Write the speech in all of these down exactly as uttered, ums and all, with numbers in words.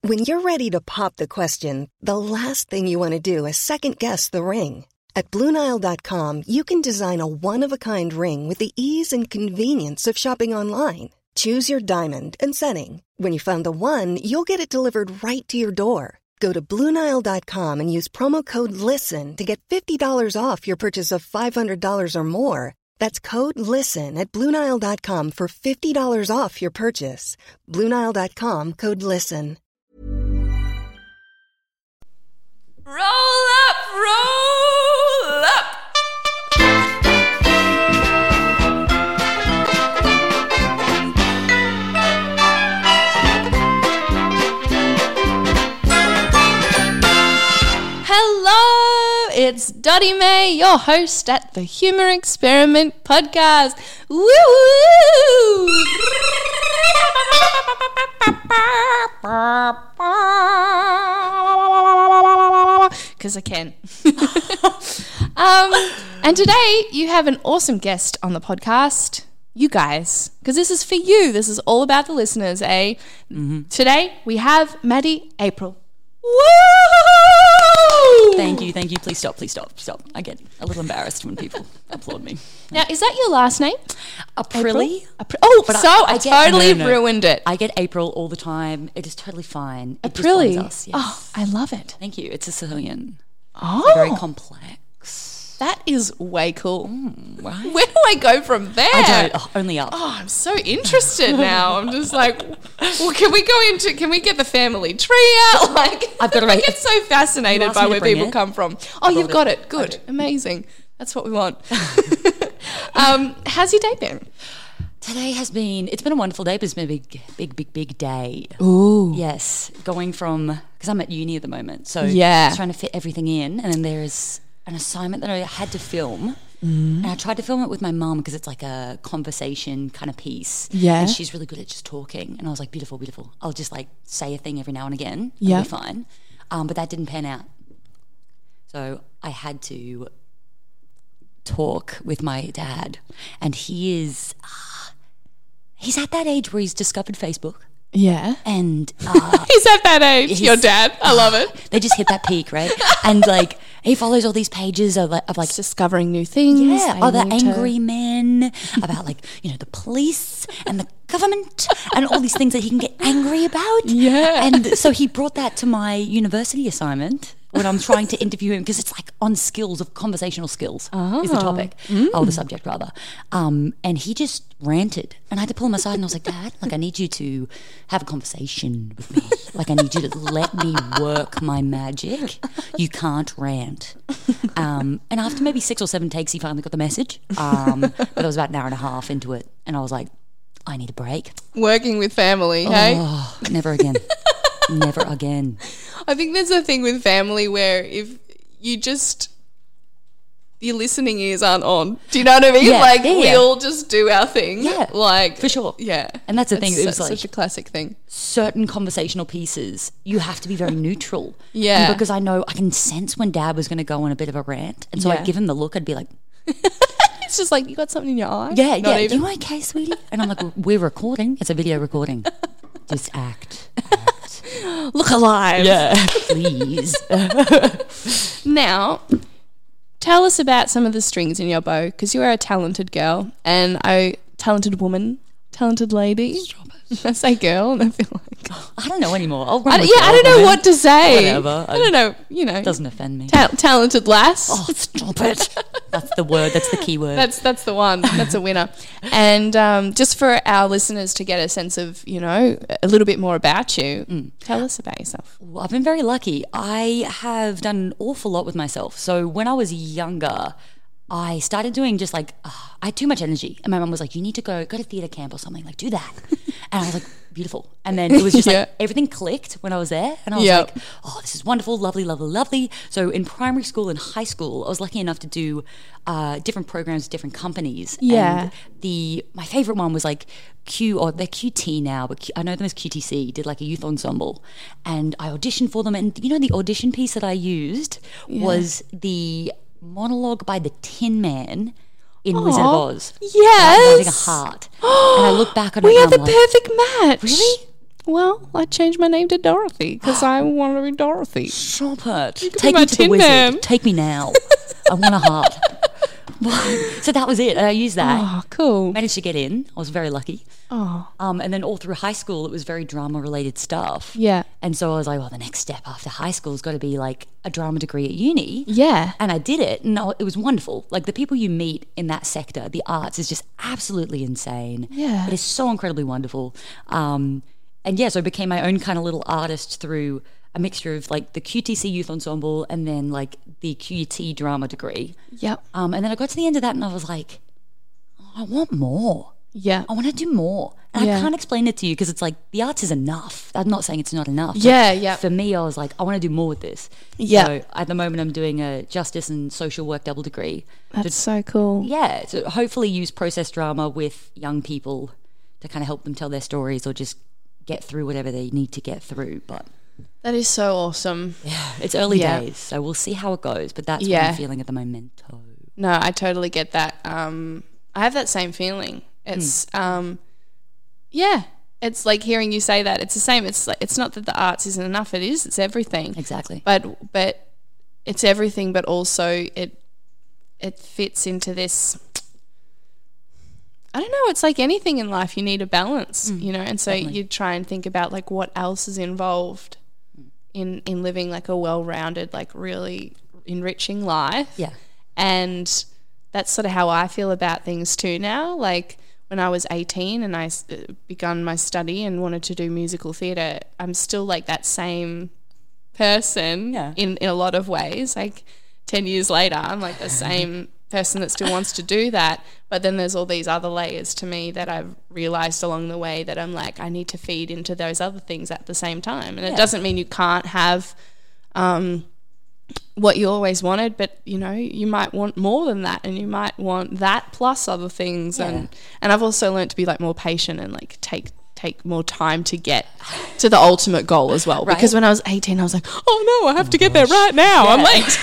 When you're ready to pop the question, the last thing you want to do is second-guess the ring. At Blue Nile dot com, you can design a one-of-a-kind ring with the ease and convenience of shopping online. Choose your diamond and setting. When you find the one, you'll get it delivered right to your door. Go to Blue Nile dot com and use promo code LISTEN to get fifty dollars off your purchase of five hundred dollars or more. That's code LISTEN at Blue Nile dot com for fifty dollars off your purchase. Blue Nile dot com, code LISTEN. Roll up, roll up. Hello, it's Dottie May, your host at the Humour Experiment podcast. Woo! Because I can. um, and today you have an awesome guest on the podcast. You guys, because this is for you. This is all about the listeners, eh? Mm-hmm. Today we have Maddie April. Woo! Thank you, thank you. Please stop, please stop, stop. I get a little embarrassed when people applaud me. Now, is that your last name? Aprilly? April? Oh, but so I, I, I get, totally no, no, no. ruined it. I get April all the time. It is totally fine. It Aprilly? just yes. Oh, I love it. Thank you. It's a Sicilian. Oh. It's very complex. That is way cool. Mm, right? Where do I go from there? I don't. Oh, only up. Oh, I'm so interested now. I'm just like, well, can we go into, can we get the family tree out? Like, I've got to I write- get so fascinated by me to where bring people it? come from. Oh, you've got it. Good. Amazing. That's what we want. um, how's your day been? Today has been, it's been a wonderful day, but it's been a big, big, big, big day. Ooh. Yes. Going from, because I'm at uni at the moment, so Yeah. just trying to fit everything in, and then there's an assignment that I had to film. Mm. And I tried to film it with my mum because it's like a conversation kind of piece. Yeah. And she's really good at just talking. And I was like, beautiful, beautiful. I'll just like say a thing every now and again. Yeah. It'll be fine. Um, but that didn't pan out. So I had to talk with my dad. And he is, uh, he's at that age where he's discovered Facebook. Yeah. And uh, He's at that age, your dad. I love it. They just hit that peak, right? And like he follows all these pages of like, of like It's discovering new things. yeah, other finding to- angry men about like, you know, the police and the government and all these things that he can get angry about. Yeah. And so he brought that to my university assignment when I'm trying to interview him, because it's like on skills of conversational skills is the topic, Mm. or the subject rather. Um, and he just ranted, and I had to pull him aside, and I was like, Dad, like I need you to have a conversation with me. Like I need you to let me work my magic. You can't rant. Um, and after maybe six or seven takes, he finally got the message. Um, but it was about an hour and a half into it, and I was like, I need a break. Working with family, hey? Oh, never again. Never again. I think there's a thing with family where if you just, your listening ears aren't on. Do you know what I mean? Yeah, like yeah, we yeah. all just do our thing. Yeah, like for sure. Yeah, And that's the thing, it was such like- a classic thing. Certain conversational pieces, you have to be very neutral. Yeah. And because I know, I can sense when Dad was going to go on a bit of a rant. And so Yeah. I'd give him the look, I'd be like, It's just like you got something in your eye. yeah, Not yeah, even. you okay, sweetie? And I'm like, we're recording. It's a video recording. Just act. act. Look alive. Yeah, please. Now, tell us about some of the strings in your bow, because you are a talented girl and a talented woman, talented lady. Stop it. I say girl, and I feel like I don't know anymore. I'll run I, with yeah, I don't know girl, what to say. Whatever. I don't know. You know, It doesn't offend me. ta- talented lass. Oh, stop it. That's the word. That's the key word. That's that's the one. That's a winner. And um, just for our listeners to get a sense of, you know, a little bit more about you, Mm. tell us about yourself. Well, I've been very lucky. I have done an awful lot with myself. So when I was younger, I started doing just like, uh, I had too much energy. And my mum was like, you need to go, go to theatre camp or something. Like, do that. And I was like, beautiful. And then it was just Yeah. like, everything clicked when I was there. And I was Yep. like, oh, this is wonderful, lovely, lovely, lovely. So in primary school and high school, I was lucky enough to do uh, different programs, different companies. Yeah. And the, my favourite one was like Q, or they're Q T now, but Q, I know them as Q T C, did like a youth ensemble. And I auditioned for them. And you know, the audition piece that I used was the monologue by the Tin Man in Wizard of Oz. Yes. Holding a heart. And I look back on it We and are the I'm like, perfect match. really? Well, I changed my name to Dorothy because I want to be Dorothy. Stop it. You could Take be my me to the Tin wizard. Man. Take me now. I want a heart. So that was it. I used that. Oh, cool. Managed to get in. I was very lucky. Oh, Um, and then all through high school, it was very drama-related stuff. yeah. And so I was like, well, the next step after high school has got to be like a drama degree at uni. Yeah. And I did it, and I- it was wonderful. Like the people you meet in that sector, the arts, is just absolutely insane. Yeah. It is so incredibly wonderful. Um, and yeah, so I became my own kind of little artist through a mixture of like the Q T C Youth Ensemble and then like the Q U T drama degree. Yep. Um, and then I got to the end of that and I was like, oh, I want more. Yeah. I want to do more. And Yeah. I can't explain it to you because it's like the arts is enough. I'm not saying it's not enough. but Yeah, yeah. For me, I was like, I want to do more with this. Yeah. So at the moment, I'm doing a justice and social work double degree. That's so cool. Yeah. To hopefully use process drama with young people to kind of help them tell their stories or just get through whatever they need to get through. But That is so awesome. yeah, it's early Yeah. days. So we'll see how it goes. But that's what Yeah. I'm feeling at the moment. No, I totally get that. Um, I have that same feeling. It's, Hmm. um, yeah, it's like hearing you say that. It's the same. It's like, it's not that the arts isn't enough. It is. It's everything. Exactly. But but it's everything. But also it it fits into this. I don't know. It's like anything in life. You need a balance, you know. And so definitely. you try and think about like what else is involved in in living like a well-rounded, like really enriching life. Yeah. And that's sort of how I feel about things too now. Like when I was eighteen and I s- begun my study and wanted to do musical theatre, I'm still like that same person Yeah. in, in a lot of ways. Like ten years later, I'm like the same person that still wants to do that. But then there's all these other layers to me that I've realised along the way that I'm like, I need to feed into those other things at the same time. And it Yeah. doesn't mean you can't have um, what you always wanted, but you know, you might want more than that, and you might want that plus other things. Yeah. And and I've also learned to be like more patient and like take take more time to get to the ultimate goal as well. Right. Because when I was eighteen, I was like, oh no, I have to get there right now. I'm late.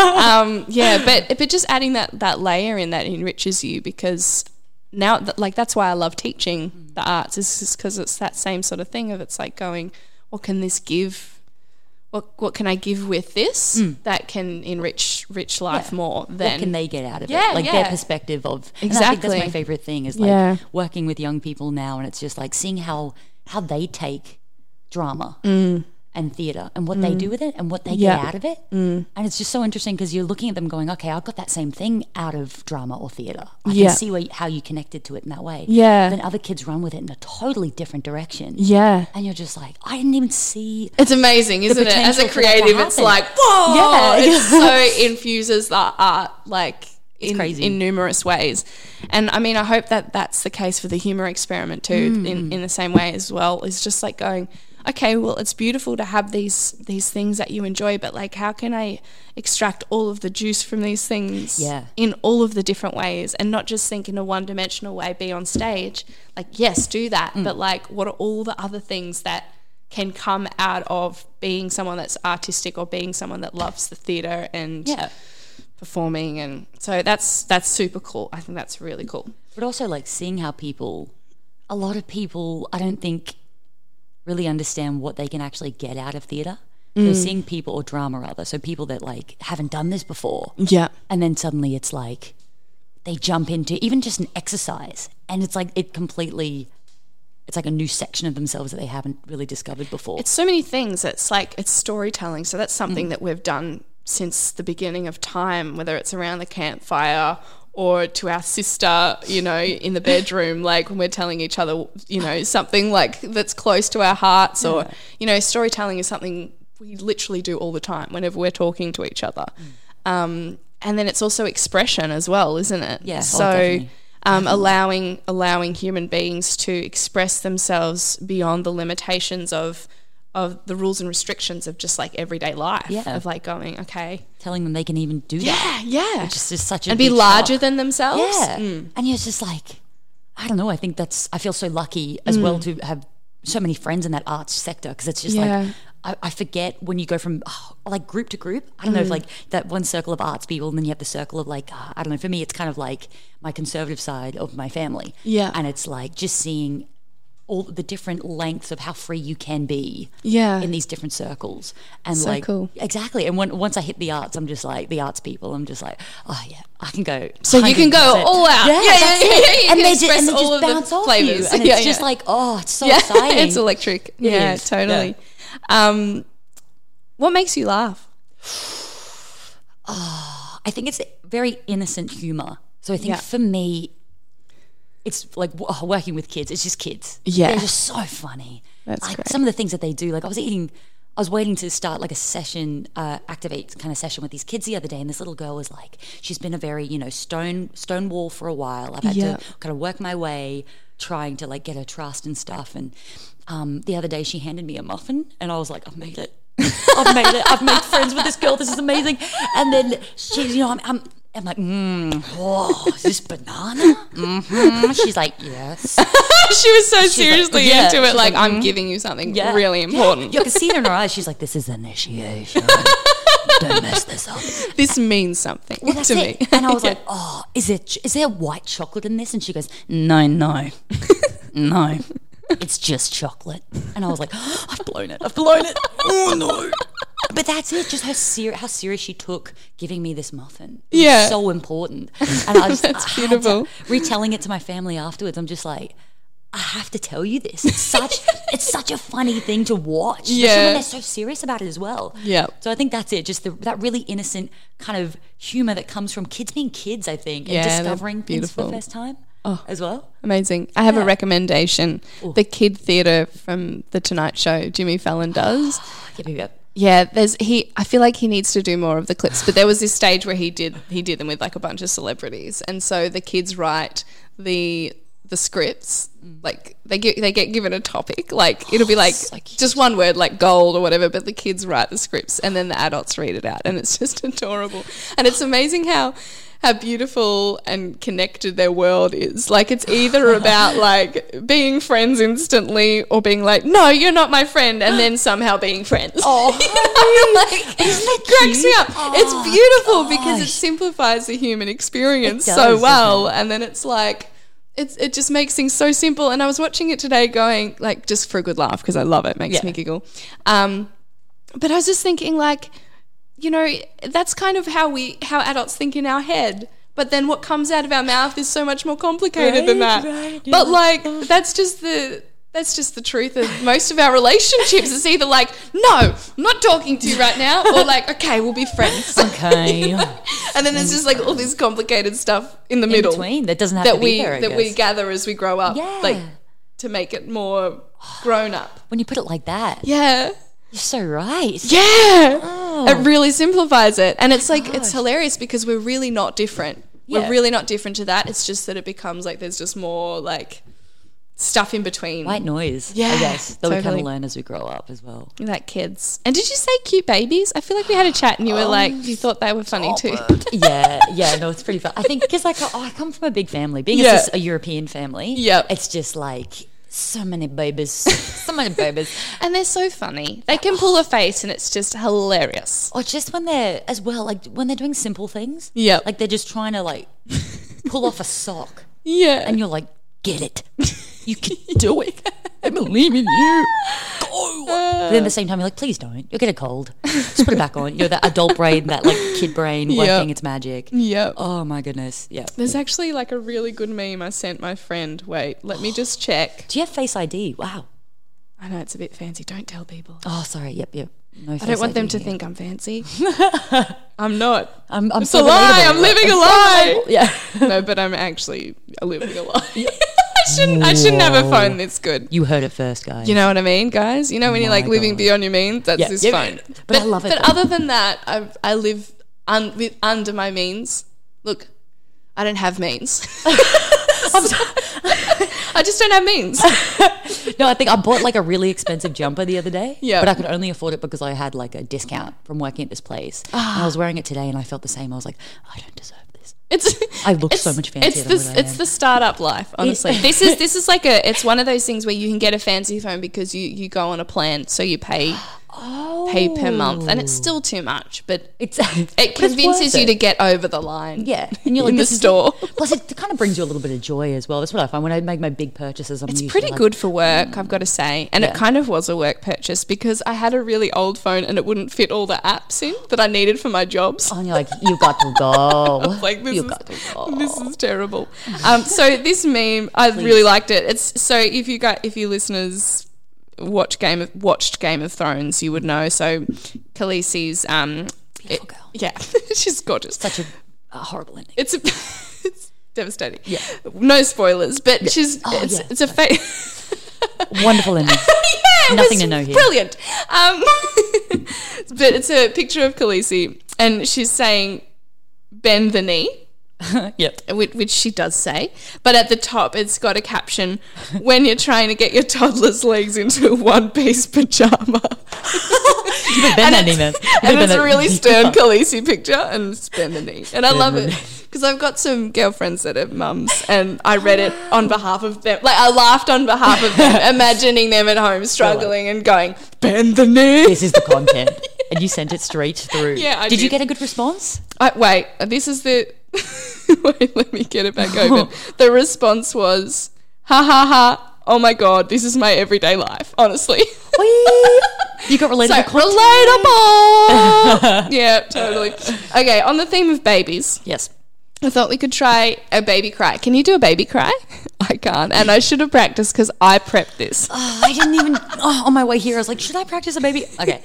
um, yeah, but but just adding that that layer in that enriches you, because now th- like that's why I love teaching the arts, is just because it's that same sort of thing of it's like going, what can this give? What what can I give with this that can enrich rich life Yeah. more than What can they get out of Yeah, it? Like yeah. their perspective of and I think that's Exactly. my favorite thing is like Yeah. working with young people now, and it's just like seeing how how they take drama and theatre and what they do with it and what they Yeah. get out of it. Mm. And it's just so interesting because you're looking at them going, okay, I got that same thing out of drama or theatre. I Yeah. can see where, how you connected to it in that way. Yeah. Then other kids run with it in a totally different direction. yeah. And you're just like, I didn't even see. It's amazing, isn't it? As a potential for that to creative, it's happen. like, whoa! Yeah. It so infuses the art, like, in, crazy. in numerous ways. And, I mean, I hope that that's the case for the humour experiment too, Mm. in, in the same way as well. It's just like going, okay, well, it's beautiful to have these these things that you enjoy, but, like, how can I extract all of the juice from these things Yeah. in all of the different ways, and not just think in a one-dimensional way, be on stage. Like, yes, do that, Mm. but, like, what are all the other things that can come out of being someone that's artistic or being someone that loves the theatre and Yeah. performing? And so that's that's super cool. I think that's really cool. But also like seeing how people, a lot of people, I don't think really understand what they can actually get out of theatre. So seeing people, or drama rather, so people that like haven't done this before, Yeah. and then suddenly it's like they jump into even just an exercise, and it's like it completely, it's like a new section of themselves that they haven't really discovered before. It's so many things. It's like, it's storytelling. So that's Mm. something that we've done since the beginning of time, whether it's around the campfire or to our sister, you know, in the bedroom, like when we're telling each other, you know, something like that's close to our hearts, or, you know, storytelling is something we literally do all the time whenever we're talking to each other. Mm. Um, and then it's also expression as well, isn't it? Yeah, oh, So definitely. um, allowing allowing human beings to express themselves beyond the limitations of of the rules and restrictions of just like everyday life. Yeah. Of like going, okay, Telling them they can even do that. yeah, yeah, Which is just such a and be big larger shock. than themselves. Yeah. Mm. And you're just like, I don't know, I think that's, I feel so lucky as well to have so many friends in that arts sector, because it's just Yeah. like, I, I forget when you go from oh, like group to group. I don't know if like that one circle of arts people, and then you have the circle of like, uh, I don't know, for me it's kind of like my conservative side of my family. Yeah. And it's like just seeing all the different lengths of how free you can be Yeah. in these different circles. And So like, cool. exactly. And when, once I hit the arts, I'm just like, the arts people, I'm just like, oh yeah, I can go. So you can go one hundred percent. all out. Yeah, Yeah, that's yeah, it. yeah, you and can they just, express and they all just of the bounce off flavours. you. And Yeah, it's just yeah. like, oh, it's so Yeah, exciting. it's electric. yeah, is. totally. Um, what makes you laugh? I think it's very innocent humor. So I think Yeah. for me, it's like w- working with kids. It's just kids. Yeah. They're just so funny. That's like great. some of the things that they do. Like I was eating, I was waiting to start like a session, uh, activate kind of session with these kids the other day, and this little girl was like, she's been a very, you know, stone Stonewall for a while. I've had Yeah. to kind of work my way, trying to like get her trust and stuff. And um, the other day she handed me a muffin, and I was like, I've made it. I've made it. I've made friends with this girl. This is amazing. And then she's, you know, I'm, I'm, I'm like, mm, oh, is this banana? Mm-hmm. She's like, yes. She was so seriously yeah, into it, she's like, like, I'm giving you something Yeah. really important. You can see it in her eyes. She's like, this is initiation. Don't mess this up. This means something Well, that's to it. me. And I was like, oh, is it? Is there white chocolate in this? And she goes, no, no, no. It's just chocolate. And I was like, oh, I've blown it. I've blown it. Oh, no. But that's it. Just how, ser- how serious she took giving me this muffin. It Yeah. was so important. And I just, That's I had to- beautiful. retelling it to my family afterwards, I'm just like, I have to tell you this. It's such it's such a funny thing to watch. Especially Yeah. when they're so serious about it as well. Yeah. So I think that's it. Just the, that really innocent kind of humor that comes from kids being kids, I think, Yeah, and they're discovering things for beautiful. the first time as well. Amazing. I have a Yeah. recommendation. The Kid Theatre from The Tonight Show, Jimmy Fallon does. Yep, yep, yep. Yeah, there's he. I feel like he needs to do more of the clips. But there was this stage where he did he did them with like a bunch of celebrities, and so the kids write the the scripts. Like they get they get given a topic. Like it'll be like So cute. just one word, like gold or whatever. But the kids write the scripts, and then the adults read it out, and it's just adorable. And it's amazing how. How beautiful and connected their world is. Like it's either about like being friends instantly or being like, no, you're not my friend, and then somehow being friends. Oh, like, it cracks me up. It's beautiful because it simplifies the human experience It so does, well, doesn't it? and then it's like. It's, it just makes things so simple. And I was watching it today going, like, just for a good laugh because I love it. It makes Yeah. me giggle. Um, but I was just thinking, like, you know, that's kind of how we, how adults think in our head. But then what comes out of our mouth is so much more complicated than Right, that. right, yeah. But like, that's just the, that's just the truth of most of our relationships. It's either like, no, I'm not talking to you right now, or like, okay, we'll be friends. okay. And then there's just like all this complicated stuff in the In middle between that doesn't have that to be we there, I that we guess. gather as we grow up, Yeah. like to make it more grown up. When you put it like that, Yeah. you're so right. Yeah. Oh. It really simplifies it. And it's like, it's hilarious because we're really not different. Yeah. We're really not different to that. It's just that it becomes like there's just more like stuff in between. White noise, Yeah, I guess, that we kind totally. of learn as we grow up as well. Like kids. And did you say cute babies? I feel like we had a chat and you were like, you thought they were funny too. yeah, yeah, no, it's pretty fun. I think because like, oh, I come from a big family, being Yeah. a, a European family. Yep. It's just like so many babies, so many babies. And they're so funny. They can pull a face and it's just hilarious. Or just when they're as well, like when they're doing simple things. Yep. Like they're just trying to like pull off a sock, Yeah. and you're like, get it, you can do it. I believe in you. Go. But then at the same time, you're like, please don't. You'll get a cold. Just put it back on. You know, that adult brain, that like kid brain Yep. working its magic. Yep. Oh my goodness. Yeah. There's actually like a really good meme I sent my friend. Wait, let me just check. Do you have Face I D? Wow. I know it's a bit fancy. Don't tell people. Oh, sorry. Yep, yep. No I Face don't want them I D to here. think I'm fancy. I'm not. I'm, I'm It's so a lie. relatable. I'm living a so lie. relatable. Yeah. No, but I'm actually living a lie. I shouldn't. I shouldn't have a phone this good. You heard it first, guys. You know what I mean, guys? You know when you're My like living God. beyond your means? That's Yeah. this Yeah. phone. But I love it But though. other than that, I I live un, with, under my means. Look, I don't have means. I just don't have means. No, I think I bought like a really expensive jumper the other day. Yeah. But I could only afford it because I had like a discount from working at this place. Ah. And I was wearing it today and I felt the same. I was like, I don't deserve this. It's I look it's, so much fancier It's than the what I it's am. the startup life, honestly. this is this is like a it's one of those things where you can get a fancy phone because you you go on a plan, so you pay Oh, pay per month, and it's still too much, but It's it but convinces it's you worth to it. get over the line. Yeah, and you're like in the this is- store. Plus, it kind of brings you a little bit of joy as well. That's what I find when I make my big purchases. I'm It's usually pretty like, good for work, I've got to say. And it Yeah. kind of was a work purchase because I had a really old phone and it wouldn't fit all the apps in that I needed for my jobs. Oh, and you're like, you've got to go. Like this you've is, got to go. this is terrible. Um, so this meme, I really liked it. It's so if you got if you listeners watch Game of watched Game of Thrones, you would know. So Khaleesi's um, Beautiful it- girl. yeah, she's gorgeous. Such a, a horrible ending. It's a, it's devastating. Yeah. No spoilers, but she's Oh, it's, yeah. it's a fa- Wonderful ending. yeah, it Nothing was to know here. Brilliant. Um, but it's a picture of Khaleesi, and she's saying, "Bend the knee." Yep. Which, which she does say, but at the top it's got a caption: "When you're trying to get your toddler's legs into a one-piece pajama." You better bend that knee, man. You better And bend it's a that- really stern Khaleesi picture, and it's bend the knee, and I Bend love the it knee. because I've got some girlfriends that are mums, and I read it on behalf of them. Like I laughed on behalf of them, imagining them at home struggling and going, "Bend the knee." This is the content. And you sent it straight through. Yeah, I Did you did. get a good response? I, wait, this is the. Wait, let me get it back open. The response was, "Ha ha ha! Oh my god, this is my everyday life." Honestly, Whee! You got relatable so content. relatable. Yeah, totally. Okay, on the theme of babies, Yes. I thought we could try a baby cry. Can you do a baby cry? I can't, and I should have practiced because I prepped this. Oh, I didn't even. Oh, on my way here, I was like, should I practice a baby? Okay.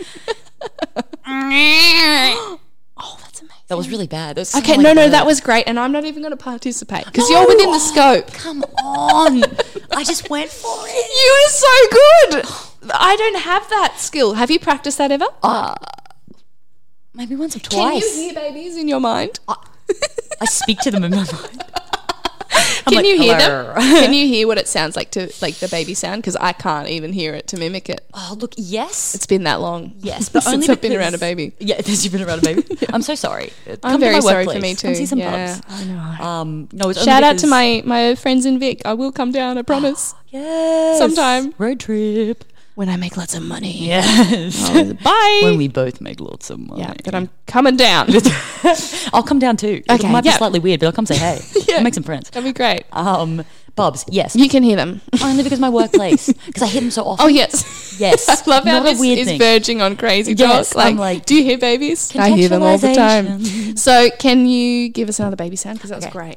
Oh, that's amazing. That was really bad. That was Okay, so no, like no, that. that was great, and I'm not even going to participate because you're within the scope. Come on. I just went for it. You are so good. I don't have that skill. Have you practiced that ever? Uh, maybe once or Can twice. you hear babies in your mind? I speak to them in my mind. I'm Can like, you hear "Hello." them? Can you hear what it sounds like to like the baby sound? Because I can't even hear it to mimic it. Oh, look, yes. It's been that long. Yes, but since only I've been because- around a baby. Yeah, since you've been around a baby. I'm so sorry. I'm Come to very my sorry workplace. for me too. Come see some yeah, pubs. I know. Um, no, it's Shout only out to because- my my friends in Vic. I will come down. I promise. Yes. Sometime. Road trip. When I make lots of money. Yes. Bye. When we both make lots of money. yeah, but I'm coming down. I'll come down too. Okay, It might be yeah. slightly weird, but I'll come say hey. Yeah. I'll make some friends. That'd be great. Um, Bobs, yes. You can hear them. Only because my workplace. Because I hear them so often. Oh yes, Yes. I love how Not a this weird is thing. verging on crazy Yes, talk. Like, I'm like, do you hear babies? I hear them all the time. Contextualization. So, can you give us another baby sound? Because that was Okay.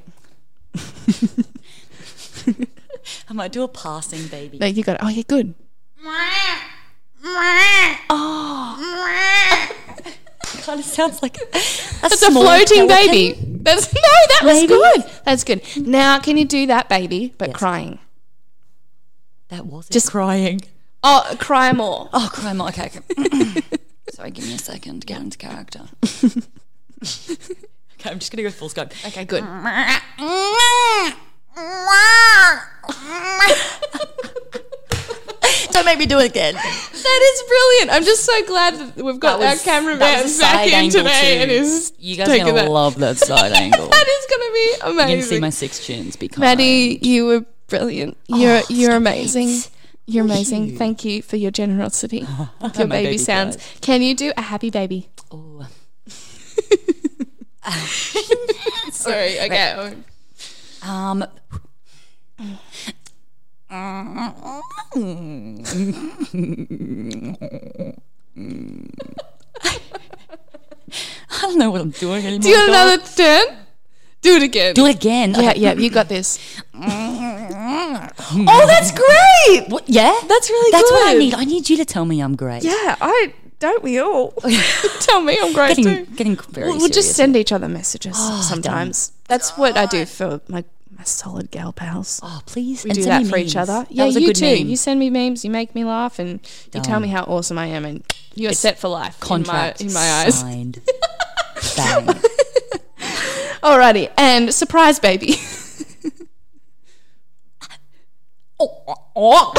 great. I might do a passing baby. Like you got. Oh, yeah, good. Kind of sounds like a, That's a floating baby. That's no, that was Maybe. good. That's good. Now, can you do that baby but Yes. crying? That was Just- just crying. Oh, cry more. Oh, cry more. Okay, okay. Sorry, give me a second to get into character. Okay, I'm just gonna go full scope. Okay, good. Don't make me do it again. That is brilliant. I'm just so glad that we've got That our was- cameraman that was a back side in angle today too. and is You guys are taking gonna that. love that side angle. That is going to be You're amazing. gonna see my six chins be kind. Maddie, you were brilliant. You're Oh, you're stop amazing. it. You're amazing. Thank you for your generosity. with your My baby, baby sounds. cries. Can you do a happy baby? Oh. Sorry. Okay. Um. I don't know what I'm doing anymore. Do you want guys. another turn? Do it again. Do it again. Yeah, Okay. yeah. You got this. Oh, that's great. What? Yeah, That's really That's what I good. need. I need you to tell me I'm great. Yeah. I don't. We all tell me I'm great Getting, too. getting very We'll, we'll just serious. send each other messages Oh, sometimes. That's what I do for my, my solid gal pals. Oh, please. We and do send that me for each memes. other. That Yeah, was a you good too. meme. You send me memes, you make me laugh, and you tell Done. me how awesome I am, and you're It's set for life Contract in my, in my eyes. signed. Bang. Alrighty, and surprise baby. oh, oh.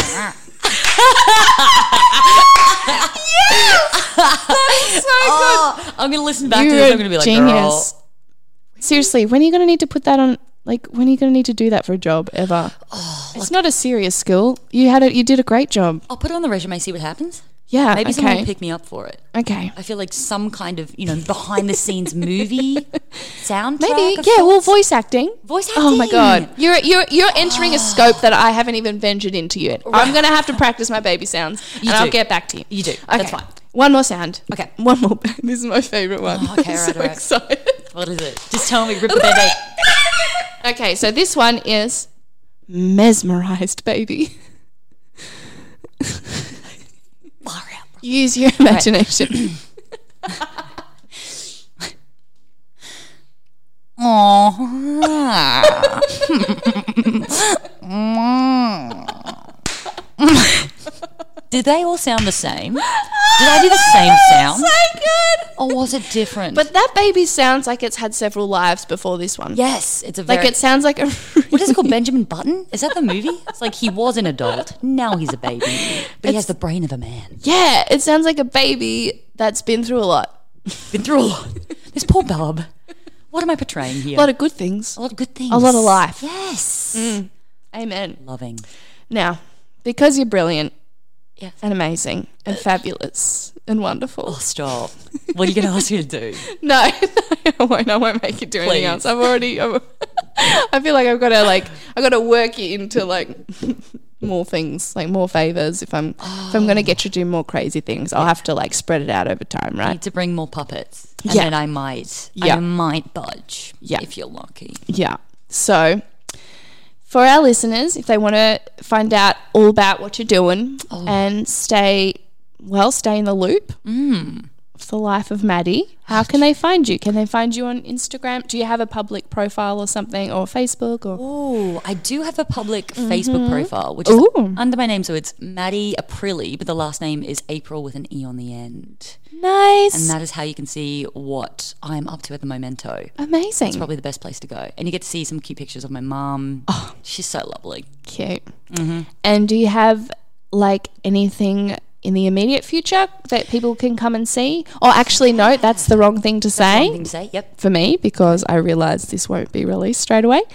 so Oh, I'm gonna listen back good. to this. I'm gonna be like, genius. girl. Seriously, when are you going to need to put that on? Like, when are you going to need to do that for a job ever? Oh, It's not a serious skill. You had a, you did a great job. I'll put it on the resume. See what happens. Yeah, Maybe someone okay. will pick me up for it. Okay. I feel like some kind of, you know, behind the scenes movie soundtrack. Maybe, of yeah, well, sorts. voice acting. Voice Oh my acting. god, you're you're you're entering a scope that I haven't even ventured into yet. I'm gonna have to practice my baby sounds, You and I'll do. get back to you. You do. Okay. That's fine. One more sound. Okay. One more. This is my favorite one. Oh, okay, I'm right, so right. excited. What is it? Just tell me. Rip the band-aid. Okay, so this one is mesmerized, baby. Far out, bro. Use your imagination. Did they all sound the same? Did I do the same sound? So good. Or was it different? But that baby sounds like it's had several lives before this one. yes, it's a very... Like it sounds like a. what is it called? Benjamin Button? Is that the movie? It's like he was an adult. Now he's a baby. But he has the brain of a man. Yeah, it sounds like a baby that's been through a lot. Been through a lot. This poor bub. What am I portraying here? A lot of good things. A lot of good things. A lot of life. Yes. Amen. Loving. Now, because you're brilliant Yeah. and amazing and fabulous and wonderful. Oh, stop. What are you going to ask me to do? No, I won't. I won't make you do anything Please. else. I've already. I'm, I feel like I've got to like. I've got to work you into like more things, like more favors. If I'm if I'm going to get you to do more crazy things, I'll have to like spread it out over time, I right? need to bring more puppets. And Yeah. then I might. Yeah. I might budge. Yeah. If you're lucky. Yeah. So, for our listeners, if they want to find out all about what you're doing and stay, well, stay in the loop Mm. of the life of Maddie, how can they find you? Can they find you on Instagram? Do you have a public profile or something, or Facebook? Or Oh, I do have a public Facebook profile, which is Ooh. under my name. So it's Maddie Aprilli, but the last name is April with an E on the end. nice, And that is how you can see what I'm up to at the momento. amazing, It's probably the best place to go. And you get to see some cute pictures of my mum. Oh. She's so lovely. cute. And do you have like anything in the immediate future that people can come and see? Or actually, no, that's the wrong thing to say. Wrong thing to say? Yep. For me, because I realise this won't be released straight away.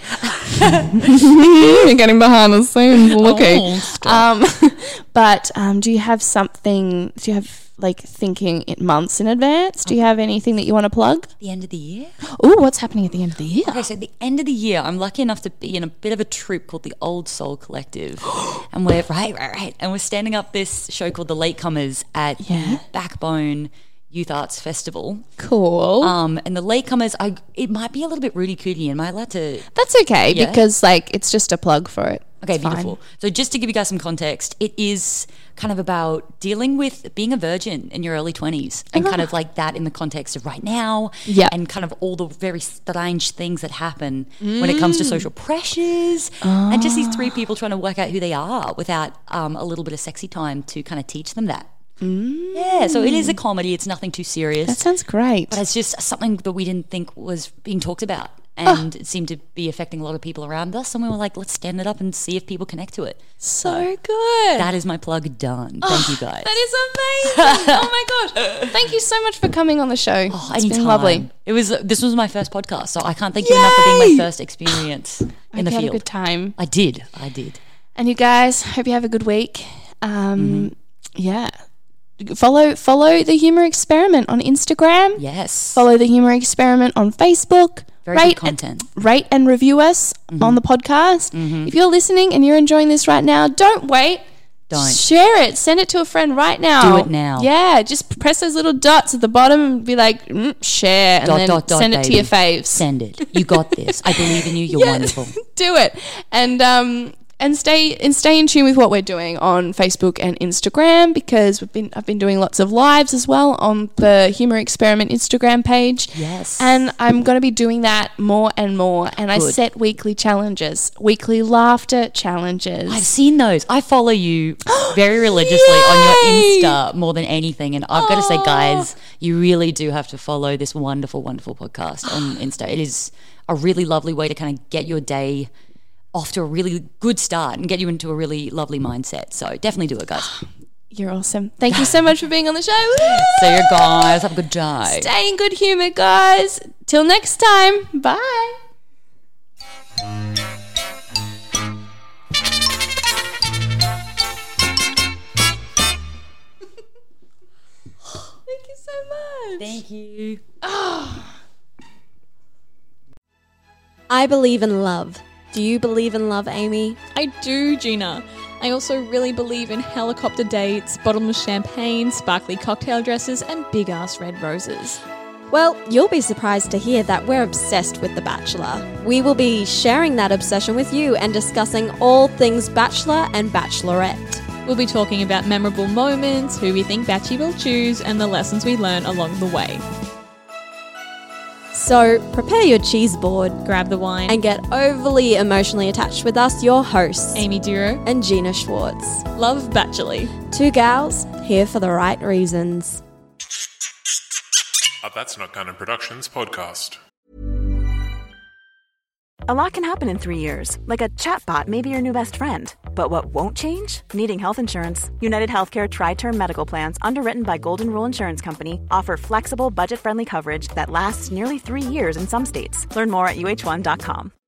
You're getting behind the scenes looking. Oh, stop. um, but um, do you have something, do you have like thinking in months in advance? Do you have anything that you want to plug? The end of the year? Oh, what's happening at the end of the year? Okay, so at the end of the year, I'm lucky enough to be in a bit of a troupe called the Old Soul Collective. and we're, right, right, right. And we're standing up this show called The Latecomers at Yeah. Backbone Youth Arts Festival. Cool. Um, and the Latecomers, I, it might be a little bit Rudy Cootie. Am I allowed to? That's okay Yeah. because like it's just a plug for it. Okay, It's fine. beautiful. So just to give you guys some context, it is kind of about dealing with being a virgin in your early twenties and kind of like that in the context of right now Yeah. and kind of all the very strange things that happen when it comes to social pressures and just these three people trying to work out who they are without um, a little bit of sexy time to kind of teach them that. Yeah, so it is a comedy. It's nothing too serious. That sounds great. But it's just something that we didn't think was being talked about. And it seemed to be affecting a lot of people around us. And we were like, let's stand it up and see if people connect to it. So good. That is my plug done. Thank you guys. That is amazing. Oh my gosh. Thank you so much for coming on the show. Oh, It's been anytime. lovely. It was. This was my first podcast, so I can't thank you enough for being Yay! my first experience in Hope the you had a field. good time. I did. I did. And you guys, hope you have a good week. Um, Mm-hmm. Yeah. Follow follow the Humour Experiment on Instagram. Yes. Follow the Humour Experiment on Facebook. Very rate good content. And, rate and review us Mm-hmm. on the podcast. If you're listening and you're enjoying this right now, don't wait. Don't. Share it. Send it to a friend right now. Do it now. Yeah, just press those little dots at the bottom and be like, mm, share, and Dot, then dot, dot, send it to baby. your faves. Send it. You got this. I believe in you. You're Yeah, wonderful. Do it. And um and stay and stay in tune with what we're doing on Facebook and Instagram because we've been I've been doing lots of lives as well on the Humour Experiment Instagram page. Yes. And I'm going to be doing that more and more. And I Good. set weekly challenges, weekly laughter challenges. I've seen those. I follow you very religiously on Yay! your Insta more than anything. And I've got to say, guys, you really do have to follow this wonderful, wonderful podcast on Insta. It is a really lovely way to kind of get your day off to a really good start and get you into a really lovely mindset. So definitely do it, guys. You're awesome. Thank you so much for being on the show. Woo! See you guys. Have a good day. Stay in good humour, guys. Till next time. Bye. so much. Thank you. I believe in love. Do you believe in love, Amy? I do, Gina. I also really believe in helicopter dates, bottomless champagne, sparkly cocktail dresses, and big-ass red roses. Well, you'll be surprised to hear that we're obsessed with The Bachelor. We will be sharing that obsession with you and discussing all things Bachelor and Bachelorette. We'll be talking about memorable moments, who we think Batchy will choose, and the lessons we learn along the way. So prepare your cheese board, Grab the wine, and get overly emotionally attached with us, your hosts, Amy Duro and Gina Schwartz. Love Batchley. Two gals, here for the right reasons. A That's Not Canon Productions podcast. A lot can happen in three years, like a chatbot may be your new best friend. But what won't change? Needing health insurance. United Healthcare Tri-Term Medical Plans, underwritten by Golden Rule Insurance Company, offer flexible, budget-friendly coverage that lasts nearly three years in some states. Learn more at U H one dot com.